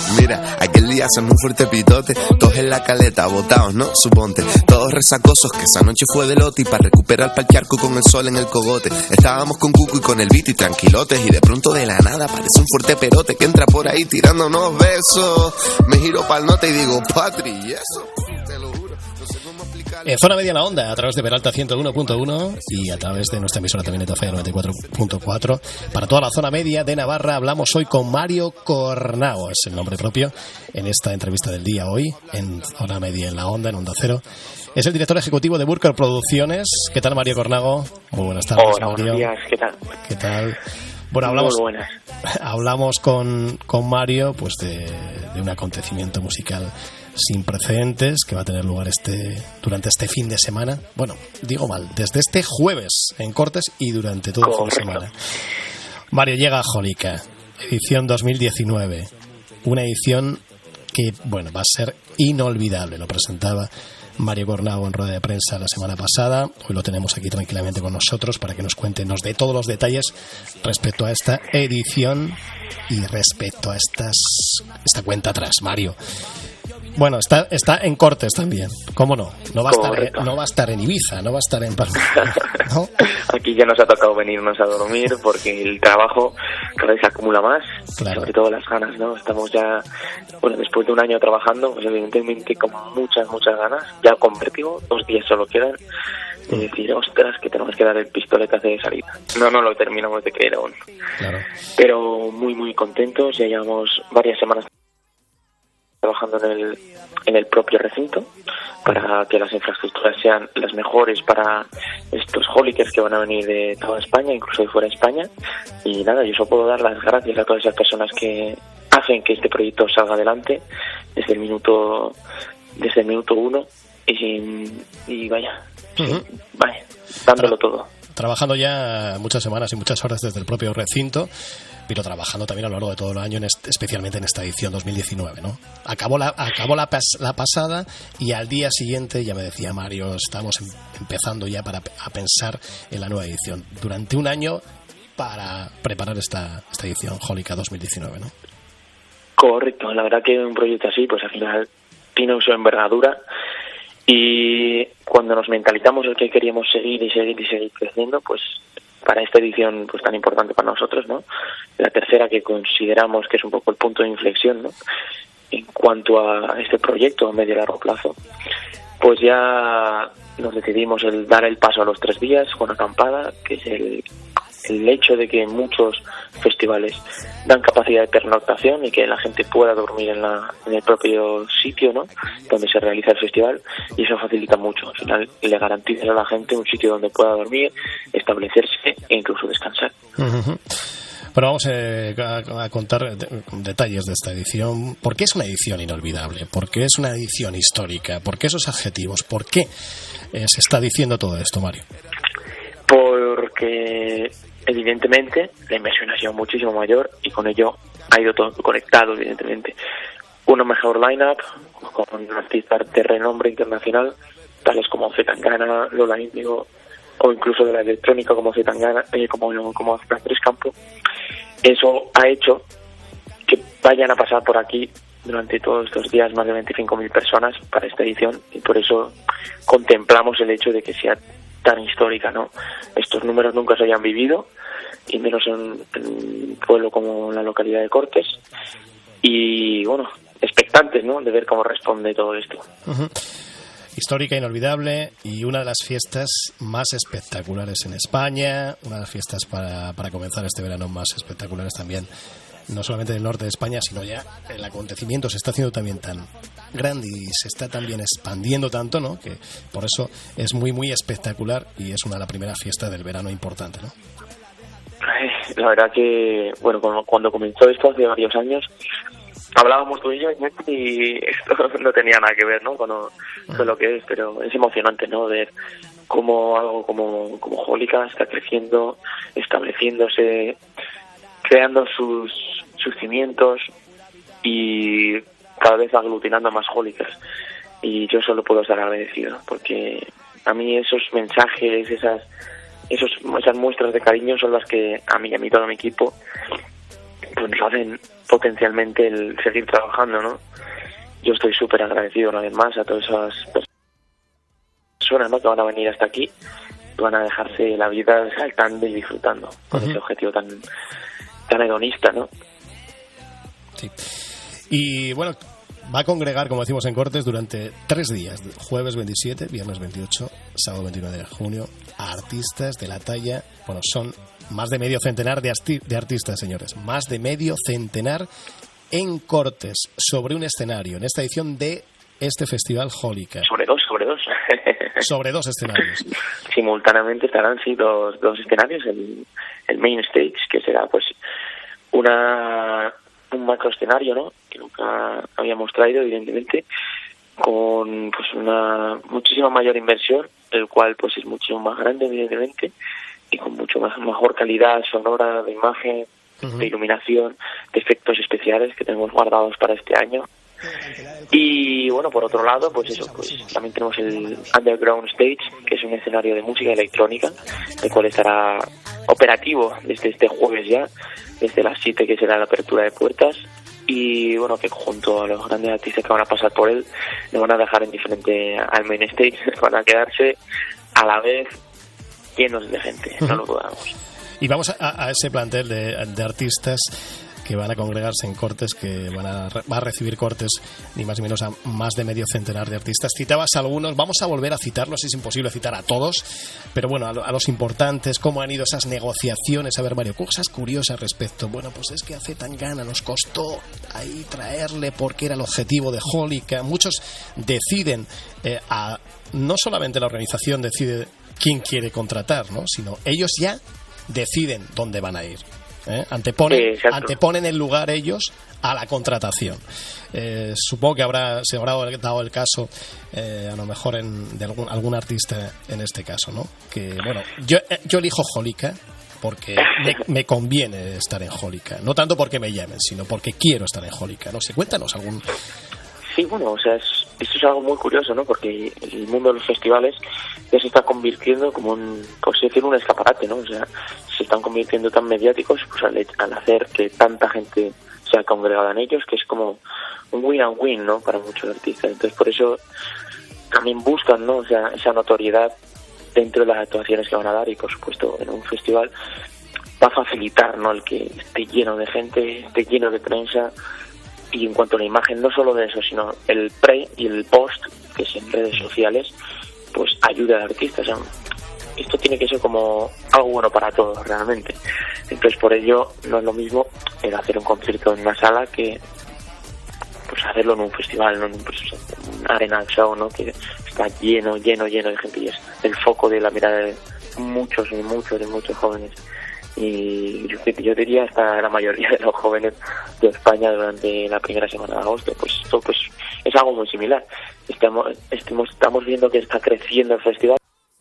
Mira, aquel día hacemos un fuerte pitote, todos en la caleta, botados, ¿no? Suponte, todos resacosos, que esa noche fue de lote. Y para recuperar pa'l charco con el sol en el cogote, estábamos con Cuco y con el Viti tranquilotes. Y de pronto de la nada aparece un fuerte perote que entra por ahí tirándonos besos. Me giro pa'l norte y digo, Patri, ¿y eso? Te lo juro, no sé cómo explicarlo. Zona Media en la Onda, a través de Peralta 101.1 y a través de nuestra emisora también Etafalla 94.4. Para toda la zona media de Navarra hablamos hoy con Mario Cornago, es el nombre propio, en esta entrevista del día hoy, en Zona Media en la Onda, en Onda Cero. Es el director ejecutivo de Burker Producciones. ¿Qué tal, Mario Cornago? Muy buenas tardes, Hola, Mario. buenos días, ¿qué tal? ¿Qué tal? Bueno, hablamos con Mario pues de un acontecimiento musical sin precedentes que va a tener lugar durante este fin de semana. Bueno, digo mal, desde este jueves en Cortes y durante todo el fin de semana. Mario, llega a Jólica, edición 2019. Una edición que, bueno, va a ser inolvidable. Lo presentaba Mario Cornago en rueda de prensa la semana pasada. Hoy lo tenemos aquí tranquilamente con nosotros para que nos dé todos los detalles respecto a esta edición y respecto a esta cuenta atrás, Mario. Bueno, está en Cortes también, ¿cómo no? No va a estar en Ibiza, no va a estar en Palma, ¿no? Aquí ya nos ha tocado venirnos a dormir porque el trabajo cada vez se acumula más, claro. Sobre todo las ganas, ¿no? Estamos ya, bueno, después de un año trabajando, pues evidentemente con muchas ganas, ya con vértigo, 2 días solo quedan, de decir, ostras, que tenemos que dar el pistoletazo de salida. No lo terminamos de creer aún. Claro. Pero muy contentos, ya llevamos varias semanas trabajando en el propio recinto para que las infraestructuras sean las mejores para estos Jólikers que van a venir de toda España, incluso de fuera de España. Y nada, yo solo puedo dar las gracias a todas esas personas que hacen que este proyecto salga adelante desde el minuto 1 y vaya, dándolo todo. Trabajando ya muchas semanas y muchas horas desde el propio recinto, pero trabajando también a lo largo de todo el año, especialmente en esta edición 2019, ¿no? Acabó la pasada y al día siguiente, ya me decía Mario, estamos empezando ya a pensar en la nueva edición. Durante un año para preparar esta edición Jólica 2019, ¿no? Correcto, la verdad que un proyecto así, pues al final tiene su envergadura. Y cuando nos mentalizamos el que queríamos seguir creciendo, pues para esta edición pues tan importante para nosotros, ¿no? La tercera, que consideramos que es un poco el punto de inflexión, ¿no? En cuanto a este proyecto a medio y largo plazo, pues ya nos decidimos el dar el paso a los 3 días con acampada, que es el hecho de que muchos festivales dan capacidad de pernoctación y que la gente pueda dormir en el propio sitio, ¿no?, donde se realiza el festival, y eso facilita mucho. Al final le garantizas a la gente un sitio donde pueda dormir, establecerse e incluso descansar. Uh-huh. Bueno, vamos a contar detalles de esta edición. ¿Por qué es una edición inolvidable? ¿Por qué es una edición histórica? ¿Por qué esos adjetivos? ¿Por qué se está diciendo todo esto, Mario? Porque evidentemente la inversión ha sido muchísimo mayor y con ello ha ido todo conectado, evidentemente. Una mejor line-up con artistas de renombre internacional, tales como Zetangana, Lola Índigo, o incluso de la electrónica como Zetangana, como Tres Campo. Eso ha hecho que vayan a pasar por aquí durante todos estos días más de 25.000 personas para esta edición, y por eso contemplamos el hecho de que sea tan histórica, ¿no? Estos números nunca se habían vivido, y menos en un pueblo como la localidad de Cortes, y bueno, expectantes, ¿no?, de ver cómo responde todo esto. Uh-huh. Histórica, inolvidable, y una de las fiestas más espectaculares en España, una de las fiestas para comenzar este verano más espectaculares también, no solamente del norte de España, sino ya el acontecimiento se está haciendo también tan grande y se está también expandiendo tanto, ¿no?, que por eso es muy espectacular y es una de las primeras fiestas del verano importante, ¿no? La verdad que, bueno, cuando comenzó esto hace varios años, hablábamos tú y yo, y esto no tenía nada que ver, ¿no?, con lo que es, pero es emocionante, ¿no?, ver cómo algo como Jólica está creciendo, estableciéndose, creando sus cimientos y cada vez aglutinando más Jólicas. Y yo solo puedo estar agradecido, porque a mí esos mensajes, esas muestras de cariño son las que a mí y a todo mi equipo pues nos hacen potencialmente el seguir trabajando, ¿no? Yo estoy súper agradecido una vez más a todas esas personas, ¿no?, que van a venir hasta aquí, van a dejarse la vida saltando y disfrutando con ese objetivo tan hedonista, ¿no? Sí. Y bueno, va a congregar, como decimos en Cortes, durante 3 días, jueves 27, viernes 28, sábado 29 de junio, a artistas de la talla, bueno, son más de medio centenar de artistas, señores, más de medio centenar en Cortes, sobre un escenario, en esta edición de este festival Jólica. Sobre dos. Sobre 2 escenarios. Simultáneamente estarán, sí, dos escenarios, el main stage, que será pues un macro escenario, ¿no?, que nunca habíamos traído, evidentemente, con pues una muchísima mayor inversión, el cual pues es mucho más grande, evidentemente, y con mucho mejor calidad sonora, de imagen, de iluminación, de efectos especiales que tenemos guardados para este año. Y bueno, por otro lado, pues eso, pues también tenemos el Underground Stage, que es un escenario de música electrónica, el cual estará operativo desde este jueves ya, desde las 7, que será la apertura de puertas, y bueno, que junto a los grandes artistas que van a pasar por él, nos van a dejar en diferente al main stage, van a quedarse a la vez llenos de gente, no lo dudamos. Y vamos a ese plantel de artistas que van a congregarse en Cortes, que va a recibir Cortes ni más ni menos a más de medio centenar de artistas. Citabas algunos, vamos a volver a citarlos, es imposible citar a todos, pero bueno, a los importantes, cómo han ido esas negociaciones. A ver, Mario, cosas curiosas respecto. Bueno, pues es que a Zetangana nos costó ahí traerle porque era el objetivo de Jólica. Muchos deciden, no solamente la organización decide quién quiere contratar, ¿no?, sino ellos ya deciden dónde van a ir. Anteponen el lugar ellos a la contratación. Supongo que se habrá dado el caso, a lo mejor de algún artista en este caso, ¿no? Que bueno, yo elijo Jólica porque me conviene estar en Jólica, no tanto porque me llamen, sino porque quiero estar en Jólica. No sé, cuéntanos algún. Sí, bueno, o sea, esto es algo muy curioso, ¿no? Porque el mundo de los festivales ya se está convirtiendo como por así decirlo, un escaparate, ¿no? O sea, se están convirtiendo tan mediáticos, pues al hacer que tanta gente sea congregada en ellos, que es como un win and win, ¿no?, para muchos artistas. Entonces, por eso también buscan, ¿no?, o sea, esa notoriedad dentro de las actuaciones que van a dar, y por supuesto en un festival va a facilitar, ¿no?, el que esté lleno de gente, esté lleno de prensa. Y en cuanto a la imagen, no solo de eso, sino el pre y el post, que es en redes sociales, pues ayuda al artista. O sea, esto tiene que ser como algo bueno para todos, realmente. Entonces, por ello, no es lo mismo el hacer un concierto en una sala que pues hacerlo en un festival, ¿no?, pues, un arena show, ¿no?, que está lleno de gente y es el foco de la mirada de muchos jóvenes. Y yo diría hasta la mayoría de los jóvenes de España durante la primera semana de agosto. Pues esto pues es algo muy similar. Estamos viendo que está creciendo el festival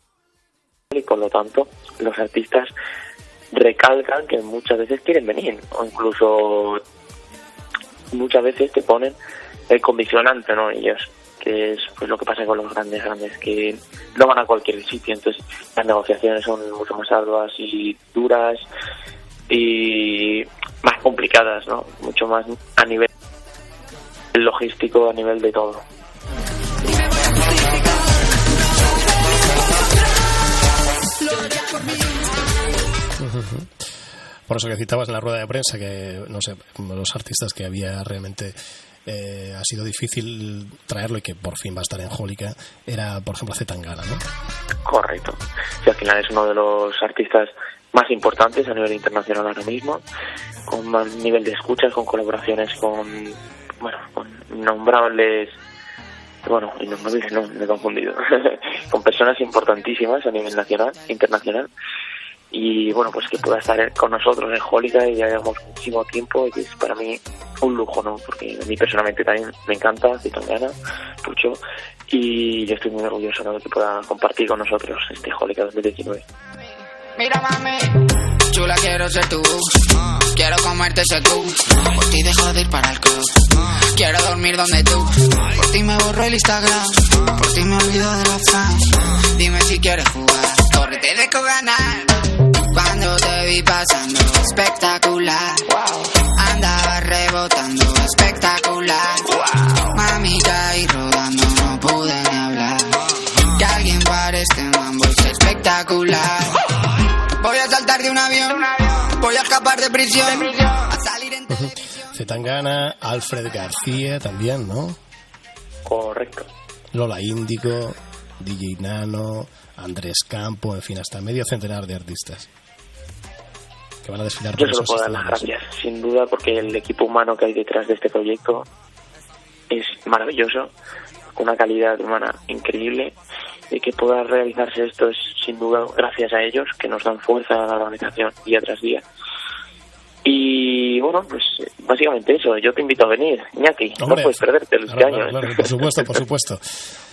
y por lo tanto los artistas recalcan que muchas veces quieren venir, o incluso muchas veces te ponen el condicionante, ¿no?, ellos, que es pues lo que pasa con los grandes, que no van a cualquier sitio. Entonces las negociaciones son mucho más arduas y duras y más complicadas, ¿no?, mucho más a nivel logístico, a nivel de todo. Por eso que citabas en la rueda de prensa que, no sé, los artistas que había realmente ha sido difícil traerlo y que por fin va a estar en Jólica, era por ejemplo Zetangana, ¿no? Correcto. Sí, al final es uno de los artistas más importantes a nivel internacional ahora mismo, con más nivel de escuchas, con colaboraciones con innombrables, innombrables no, me he confundido, con personas importantísimas a nivel nacional, internacional. Y bueno, pues que pueda estar con nosotros en Jólica y ya llevamos muchísimo tiempo, y es para mí un lujo, ¿no? Porque a mí personalmente también me encanta Zetangana mucho, y yo estoy muy orgulloso, ¿no?, de que pueda compartir con nosotros este Jólica 2019. Mira, mami, chula, quiero ser tú, quiero comerte ese tú, por ti dejo de ir para el club, quiero dormir donde tú, por ti me borro el Instagram, por ti me olvido de los fans, dime si quieres jugar, corre, te dejo ganar. Cuando te vi pasando espectacular, rebotando, espectacular. Mamita y rodando, no pude ni hablar. Que alguien pare este mambo, es espectacular. Voy a saltar de un avión, voy a escapar de prisión, a salir en televisión. Zetangana, Alfred García también, ¿no? Correcto. Lola Índigo, DJ Nano, Andrés Campo, en fin, hasta medio centenar de artistas que van a desfilar por esos escenarios. Yo solo puedo dar las gracias, sin duda, porque el equipo humano que hay detrás de este proyecto es maravilloso, con una calidad humana increíble, y que pueda realizarse esto es sin duda gracias a ellos, que nos dan fuerza a la organización día tras día. Y bueno, pues básicamente eso. Yo te invito a venir, Iñaki. Hombre, no puedes perderte este año. Claro, por supuesto, por supuesto.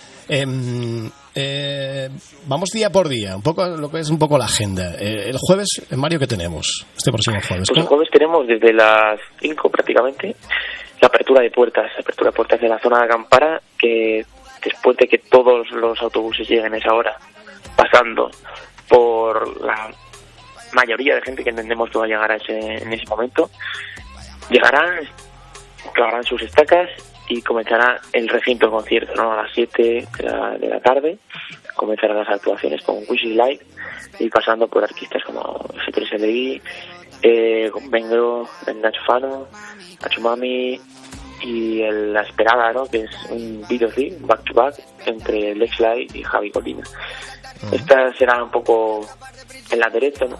Vamos día por día, un poco lo que es un poco la agenda. El jueves, Mario, ¿qué tenemos? Este próximo jueves. Pues el jueves tenemos desde las 5 prácticamente la apertura de puertas de la zona de Acampara, que después de que todos los autobuses lleguen a esa hora, pasando por la mayoría de gente que entendemos que va a llegar en ese momento, llegarán, clavarán sus estacas y comenzará el recinto del concierto, ¿no? A las 7 de la tarde comenzarán las actuaciones con Wishy Light y pasando por artistas como F3LI, Bengo, Nacho Fano, Nacho Mami y La Esperada, ¿no? Que es un B2B, back to back, entre Lex Light y Javi Colina. Esta será un poco en la derecha, ¿no?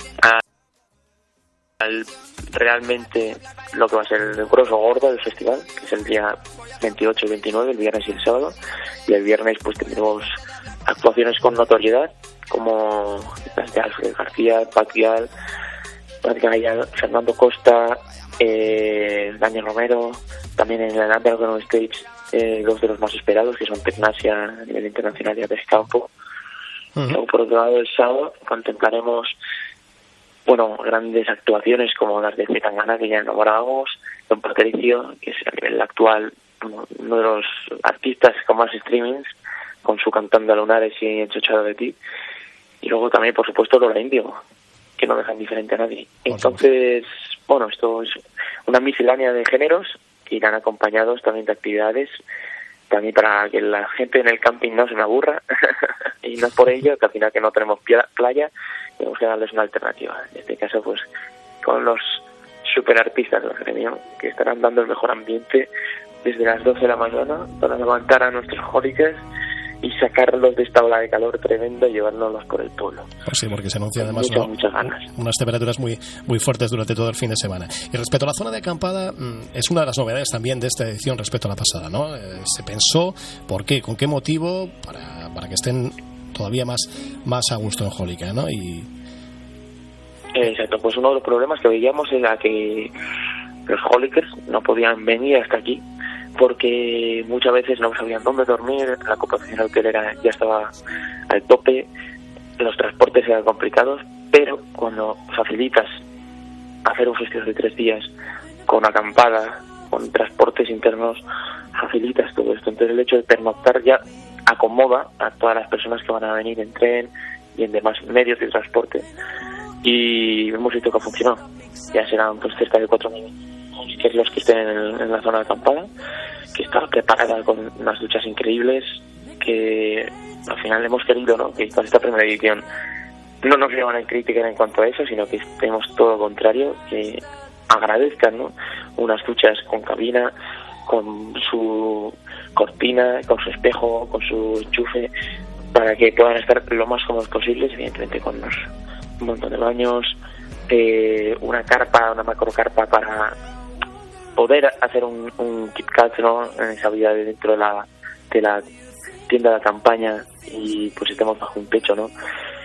Realmente lo que va a ser el grosso gordo del festival, que es el día 28 y 29, el viernes y el sábado. Y el viernes pues tendremos actuaciones con notoriedad, como las de Alfred García, Patrial, Fernando Costa, Daniel Romero. También en el Underground Stage, dos de los más esperados, que son Tecnasia a nivel internacional y Andrés Campo. Luego, por otro lado, el sábado contemplaremos grandes actuaciones como las de Zetangana, que ya enamorábamos, Don Patricio, que es a nivel actual uno de los artistas con más streamings, con su Cantando a Lunares y Enchochado de Ti. Y luego también, por supuesto, Lola Índigo, que no dejan diferente a nadie. Entonces, esto es una miscelánea de géneros que irán acompañados también de actividades, también para que la gente en el camping no se me aburra. Y no es por ello que al final, que no tenemos playa, tenemos que darles una alternativa. En este caso, pues con los superartistas del gremio, que estarán dando el mejor ambiente desde las 12 de la mañana para levantar a nuestros jólicos y sacarlos de esta ola de calor tremenda y llevárnoslos por el pueblo. Pues sí, porque se anuncia además muchas ganas. Unas temperaturas muy, muy fuertes durante todo el fin de semana. Y respecto a la zona de acampada, es una de las novedades también de esta edición respecto a la pasada, ¿no? Se pensó, ¿por qué? ¿Con qué motivo? Para que estén todavía más a gusto en Jólica, ¿no? Exacto, pues uno de los problemas que veíamos era que los Jólicers no podían venir hasta aquí porque muchas veces no sabían dónde dormir, la ocupación hotelera ya estaba al tope, los transportes eran complicados, pero cuando facilitas hacer un festival de 3 días con acampada, con transportes internos, facilitas todo esto. Entonces el hecho de pernoctar ya acomoda a todas las personas que van a venir en tren y en demás medios de transporte, y hemos visto que ha funcionado. Ya serán pues cerca de 4.000 que es los que estén en la zona de acampada, que está preparada con unas duchas increíbles, que al final hemos querido, ¿no?, que con esta primera edición no nos llevan a criticar en cuanto a eso, sino que tenemos todo lo contrario, que agradezcan, ¿no?, unas duchas con cabina, con su cortina, con su espejo, con su enchufe, para que puedan estar lo más cómodos posibles, evidentemente con un montón de baños, una carpa, una macro carpa para poder hacer un Kit Kat, ¿no?, en esa vida dentro de la tienda de campaña, y pues estemos bajo un techo, ¿no?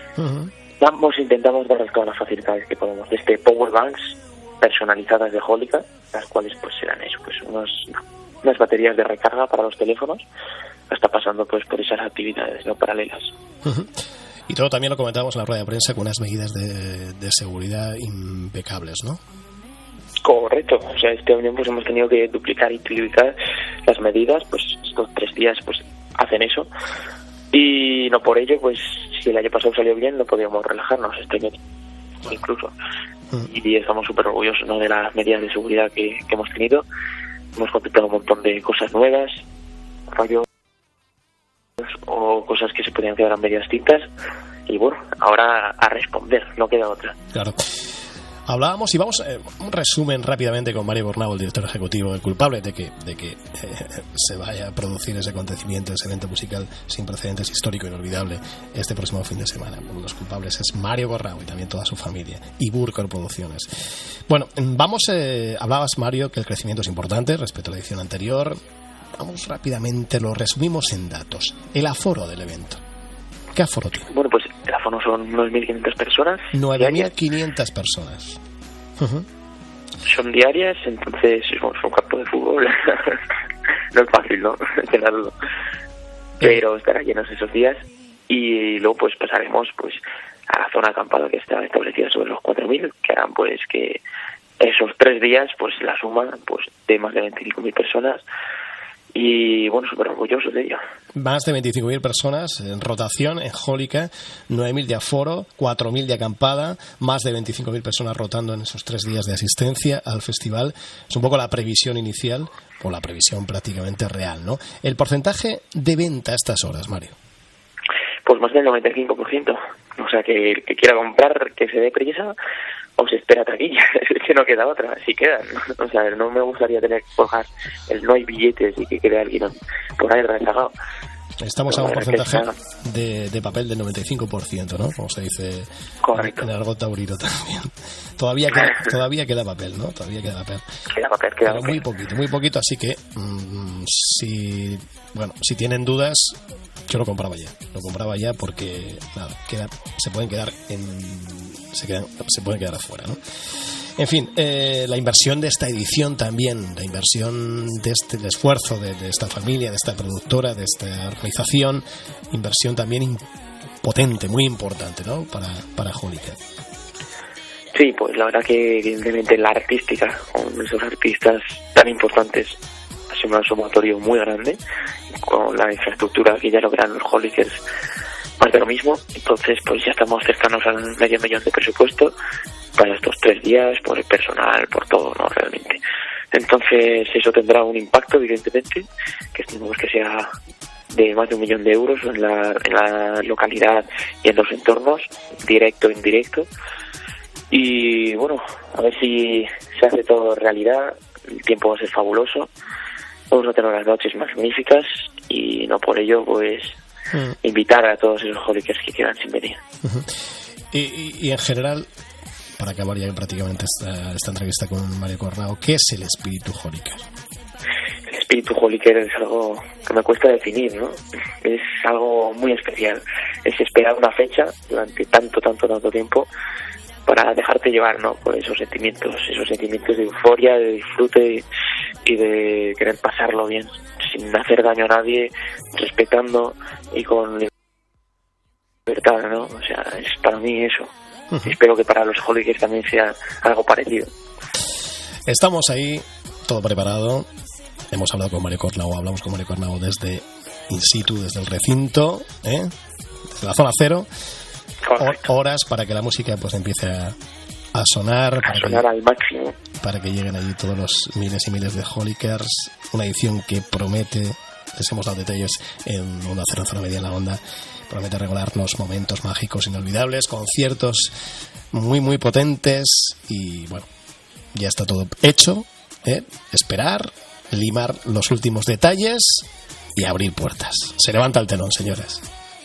Intentamos dar todas las facilidades que podemos, desde power banks personalizadas de Jólica, las cuales pues serán eso, pues unas baterías de recarga para los teléfonos, hasta pasando pues por esas actividades no paralelas. Y todo también lo comentamos en la rueda de prensa, con unas medidas de seguridad impecables, ¿no? Correcto, o sea, este año pues hemos tenido que duplicar y triplicar las medidas, pues estos 3 días pues hacen eso, y no por ello, pues si el año pasado salió bien, no podíamos relajarnos. Este año incluso. Y estamos súper orgullosos, ¿no?, de las medidas de seguridad que hemos tenido. Hemos contemplado un montón de cosas nuevas, fallos o cosas que se podían quedar a medias tintas. Y bueno, ahora a responder, no queda otra. Claro. Hablábamos y vamos un resumen rápidamente con Mario Cornau, el director ejecutivo, el culpable de que se vaya a producir ese acontecimiento, ese evento musical sin precedentes, histórico, inolvidable, este próximo fin de semana. Uno de los culpables es Mario Cornau y también toda su familia, y Burkor Producciones. Bueno, hablabas, Mario, que el crecimiento es importante respecto a la edición anterior. Vamos rápidamente, lo resumimos en datos. El aforo del evento. ¿Qué aforo tiene? Bueno, pues el aforo son unos 1.500 personas. 9.500 personas. Uh-huh. Son diarias, entonces es un campo de fútbol. No es fácil, ¿no?, llenarlo. Pero estará llenos esos días. Y luego pues pasaremos pues a la zona acampada que está establecida sobre los 4.000, que harán pues que esos 3 días pues la suma pues de más de 25.000 personas. Y bueno, súper orgullosos de ello. Más de 25.000 personas en rotación en Jólica, 9.000 de aforo, 4.000 de acampada, más de 25.000 personas rotando en esos 3 días de asistencia al festival. Es un poco la previsión inicial, o la previsión prácticamente real, ¿no? El porcentaje de venta a estas horas, Mario. Pues más del 95%. O sea, que el que quiera comprar, que se dé prisa o se espera taquilla. Es que no queda otra, si quedan. O sea, no me gustaría tener que colgar el no hay billetes y que quede alguien por ahí rezagado. Estamos a un porcentaje de papel del 95%, ¿no? Como se dice. Correcto. En argot taurino también. Todavía queda papel, ¿no? Todavía queda papel. Queda papel. Muy poquito, así que si tienen dudas, yo lo compraba ya porque nada, se pueden quedar afuera, ¿no? En fin, la inversión de esta edición también, la inversión de el esfuerzo de esta familia, de esta productora, de esta organización, inversión también potente, muy importante, ¿no?, para Jólica. Sí, pues la verdad que evidentemente la artística, con esos artistas tan importantes, ha sido un sumatorio muy grande, con la infraestructura que ya logran los Jólicers, más de lo mismo. Entonces pues ya estamos cercanos al $500,000 de presupuesto para estos 3 días, por el personal, por todo, ¿no?, realmente. Entonces eso tendrá un impacto, evidentemente, que estimamos que sea de más de €1.000.000 en la localidad y en los entornos, directo e indirecto. Y bueno, a ver si se hace todo realidad. El tiempo va a ser fabuloso, vamos a tener unas noches magníficas y no por ello pues invitar a todos esos Jólicers que quieran sin venir. Uh-huh. Y en general, para acabar ya prácticamente esta entrevista con Mario Cornau, ¿qué es el espíritu Jóliker? El espíritu Jóliker es algo que me cuesta definir, ¿no? Es algo muy especial. Es esperar una fecha durante tanto tiempo para dejarte llevar, ¿no?, por esos sentimientos de euforia, de disfrute y de querer pasarlo bien, sin hacer daño a nadie, respetando y con libertad, ¿no? O sea, es para mí eso. Uh-huh. Espero que para los Jólicers también sea algo parecido. Estamos ahí, todo preparado. Hemos hablado con Mario Cornau, hablamos con Mario Cornau desde in situ, desde el recinto, desde la zona cero. Horas para que la música pues empiece a sonar, al máximo, para que lleguen allí todos los miles y miles de Jólicers. Una edición que promete, les hemos dado detalles en Onda Cero, Zona Media en la Onda, promete regalarnos momentos mágicos inolvidables, conciertos muy muy potentes. Y bueno, ya está todo hecho, esperar, limar los últimos detalles y abrir puertas. Se levanta el telón, señores.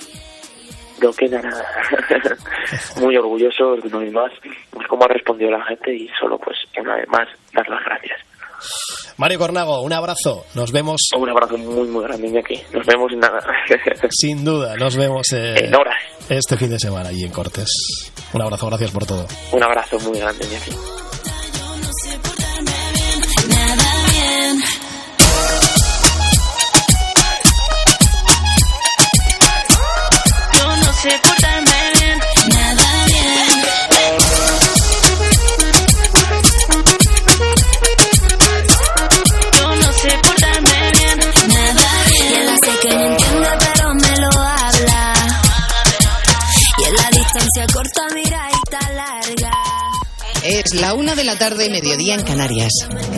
No queda nada. Muy orgulloso de una vez más, pues cómo ha respondido la gente, y solo pues una vez más dar las gracias. Mario Cornau, un abrazo, nos vemos. Un abrazo muy muy grande, Iñaki. Nos vemos en nada. Sin duda, nos vemos en horas este fin de semana allí en Cortes. Un abrazo, gracias por todo. Un abrazo muy grande, Iñaki. Sé portarme bien, nada bien. Yo no sé portarme bien, nada bien. Y él sé que no entiende, pero me lo habla. Y en la distancia corta, mira, y está larga. la 1 de la tarde, mediodía en Canarias.